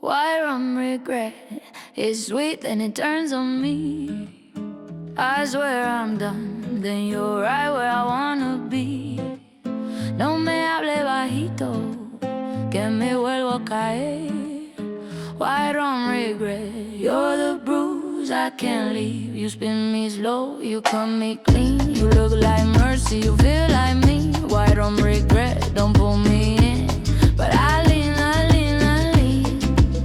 White rum regret is sweet, then it turns on me. I swear I'm done, then you're right where I wanna be. No me hable bajito, que me vuelvo a caer. White rum regret, you're the bruise I can't leave. You spin me slow, you cut me clean. You look like mercy, you feel like me. White rum regret, don't pull me in, but I lean, I lean, I lean.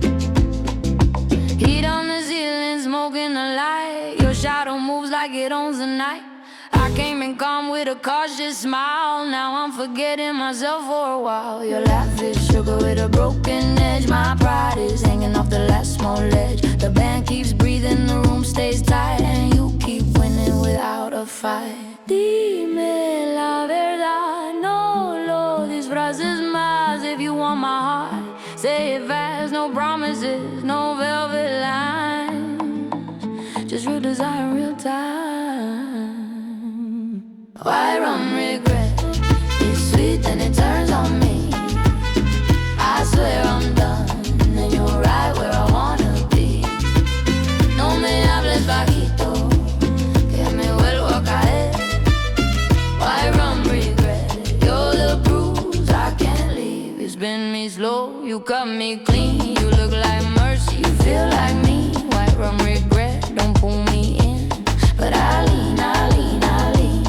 Heat on the ceiling, smoking a light. Your shadow moves like it owns the night. I came in calm with a cautious smile. Now I'm forgetting myself for a while. Your laugh is sugar with a broken edge. My pride is hanging off the last small ledge. The band keeps breathing, the room stays tight, and you keep winning without a fight. Dime la verdad, no lo disfraces más. If you want my heart, say it fast. No promises, no velvet lines, just real desire, real time. White rum regret is sweet, then it turns on me. I swear I'm done, and you're right where I wanna be. No me hables bajito, que me vuelvo a caer. White rum regret, you're the bruise I can't leave. You spin me slow, you cut me clean. You look like mercy, you feel like me. White rum regret, don't pull me in, but I lean, I lean, I lean.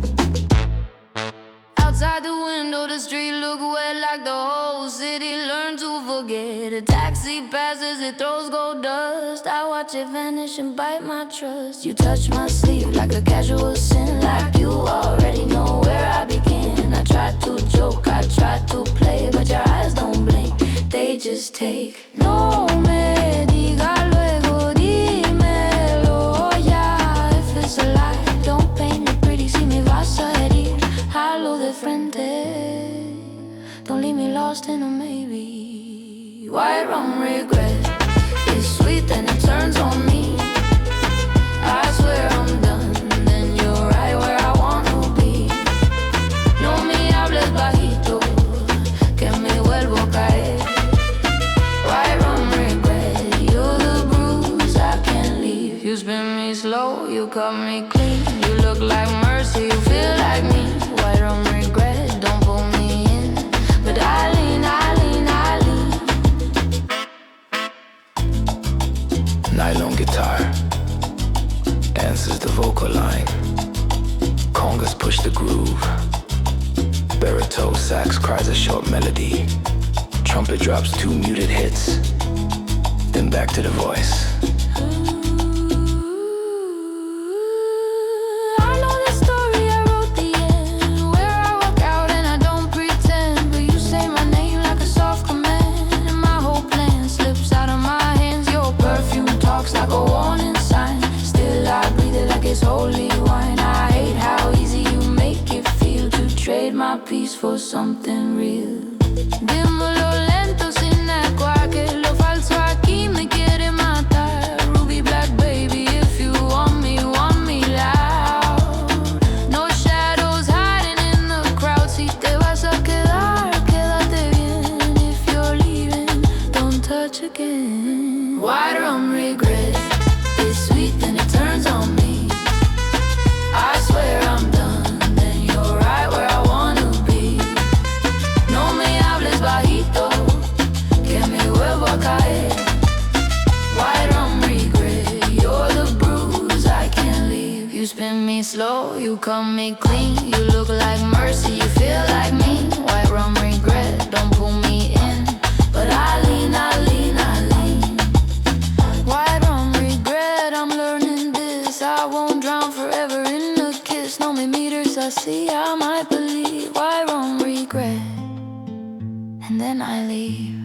Outside the window, the street look wet like the whole city learned to forget. A taxi passes, it throws gold dust. I watch it vanish and bite my trust. You touch my sleeve like a casual sin, like you already know where I begin. I try to joke, I try to play, but your eyes don't blink, they just take. No me diga luego, dímelo ya. If it's a lie, don't paint it pretty, si me vas a herir. Hablo de frente, don't leave me lost in a maybe. White rum regret is sweet, then it turns on me. I swear I'm done, then you're right where I wanna be. No me hables bajito, que me vuelvo a caer. White rum regret, you're the bruise I can't leave. You spin me slow, you cut me clean. You look like mercy, you feel like me. White rum regret, don't pull me in, but I lean, I lean, I lean. Nylon guitar answers the vocal line. Congas push the groove. Baritone sax cries a short melody. Trumpet drops two muted hits, then back to the voice. It's holy wine. I hate how easy you make it feel to trade my peace for something real. Dímelo lento sin ecuar, que lo falso aquí me quiere matar. Ruby black baby, if you want me loud. No shadows hiding in the crowd. Si te vas a quedar, quédate bien. If you're leaving, don't touch again. White rum regret is sweet, then it turns on me. I swear I'm done, then you're right where I wanna be. No me hables bajito, que me vuelvo a caer. White rum regret, you're the bruise I can't leave. You spin me slow, you cut me clean. You look like mercy, you feel like me. White rum regret, don't pull me in, but I lean, I lean, I lean. White rum regret, I'm learning this. I won't drown forever in a kiss. No me meters I see, I might believe. White rum regret, and then I leave.